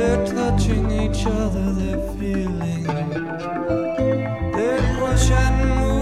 They're touching each other, they're feeling. They push and move.